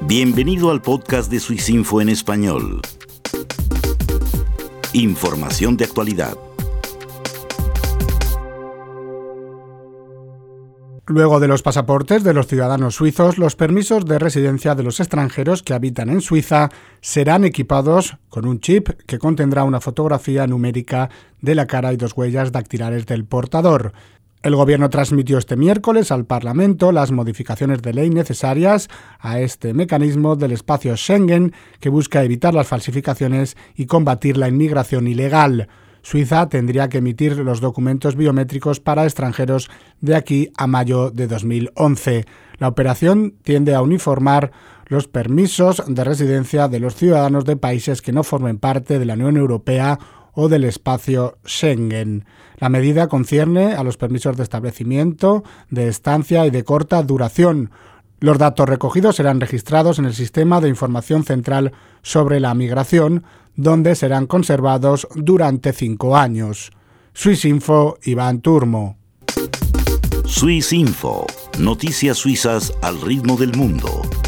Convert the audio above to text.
Bienvenido al podcast de Swissinfo en español. Información de actualidad. Luego de los pasaportes de los ciudadanos suizos, los permisos de residencia de los extranjeros que habitan en Suiza serán equipados con un chip que contendrá una fotografía numérica de la cara y 2 huellas dactilares del portador. El Gobierno transmitió este miércoles al Parlamento las modificaciones de ley necesarias a este mecanismo del espacio Schengen que busca evitar las falsificaciones y combatir la inmigración ilegal. Suiza tendría que emitir los documentos biométricos para extranjeros de aquí a mayo de 2011. La operación tiende a uniformar los permisos de residencia de los ciudadanos de países que no formen parte de la Unión Europea o del espacio Schengen. La medida concierne a los permisos de establecimiento, de estancia y de corta duración. Los datos recogidos serán registrados en el Sistema de Información Central sobre la Migración, donde serán conservados durante 5 años. Swissinfo, Iván Turmo. Swissinfo, noticias suizas al ritmo del mundo.